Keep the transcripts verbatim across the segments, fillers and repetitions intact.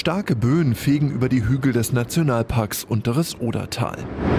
Starke Böen fegen über die Hügel des Nationalparks Unteres Odertal.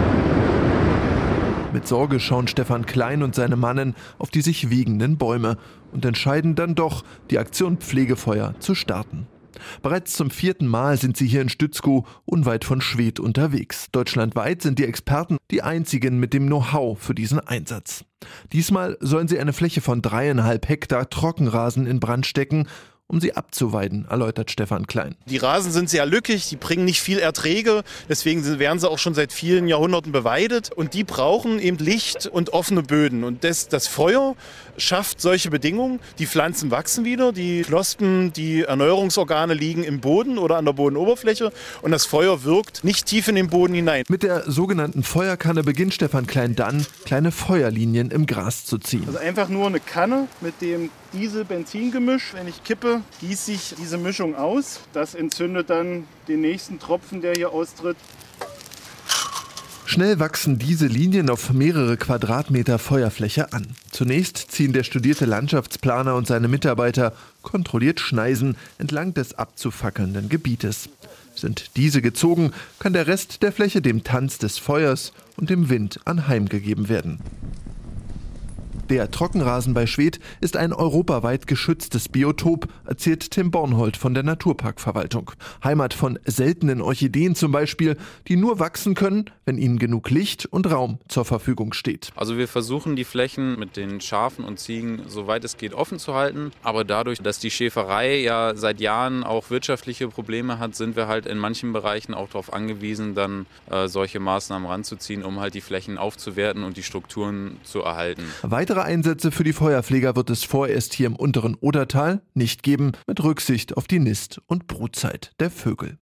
Mit Sorge schauen Stefan Klein und seine Mannen auf die sich wiegenden Bäume und entscheiden dann doch, die Aktion Pflegefeuer zu starten. Bereits zum vierten Mal sind sie hier in Stützkow, unweit von Schwedt, unterwegs. Deutschlandweit sind die Experten die einzigen mit dem Know-how für diesen Einsatz. Diesmal sollen sie eine Fläche von dreieinhalb Hektar Trockenrasen in Brand stecken, um sie abzuweiden, erläutert Stefan Klein. Die Rasen sind sehr lückig, die bringen nicht viel Erträge, deswegen werden sie auch schon seit vielen Jahrhunderten beweidet und die brauchen eben Licht und offene Böden. Und das, das Feuer schafft solche Bedingungen, die Pflanzen wachsen wieder, die Knospen, die Erneuerungsorgane liegen im Boden oder an der Bodenoberfläche und das Feuer wirkt nicht tief in den Boden hinein. Mit der sogenannten Feuerkanne beginnt Stefan Klein dann, kleine Feuerlinien im Gras zu ziehen. Also einfach nur eine Kanne mit dem Diesel-Benzin-Gemisch. Wenn ich kippe, gieße ich diese Mischung aus. Das entzündet dann den nächsten Tropfen, der hier austritt. Schnell wachsen diese Linien auf mehrere Quadratmeter Feuerfläche an. Zunächst ziehen der studierte Landschaftsplaner und seine Mitarbeiter kontrolliert Schneisen entlang des abzufackelnden Gebietes. Sind diese gezogen, kann der Rest der Fläche dem Tanz des Feuers und dem Wind anheimgegeben werden. Der Trockenrasen bei Schwedt ist ein europaweit geschütztes Biotop, erzählt Tim Bornhold von der Naturparkverwaltung. Heimat von seltenen Orchideen zum Beispiel, die nur wachsen können, wenn ihnen genug Licht und Raum zur Verfügung steht. Also wir versuchen die Flächen mit den Schafen und Ziegen soweit es geht offen zu halten. Aber dadurch, dass die Schäferei ja seit Jahren auch wirtschaftliche Probleme hat, sind wir halt in manchen Bereichen auch darauf angewiesen, dann äh, solche Maßnahmen ranzuziehen, um halt die Flächen aufzuwerten und die Strukturen zu erhalten. Weitere Einsätze für die Feuerpfleger wird es vorerst hier im unteren Odertal nicht geben, mit Rücksicht auf die Nist- und Brutzeit der Vögel.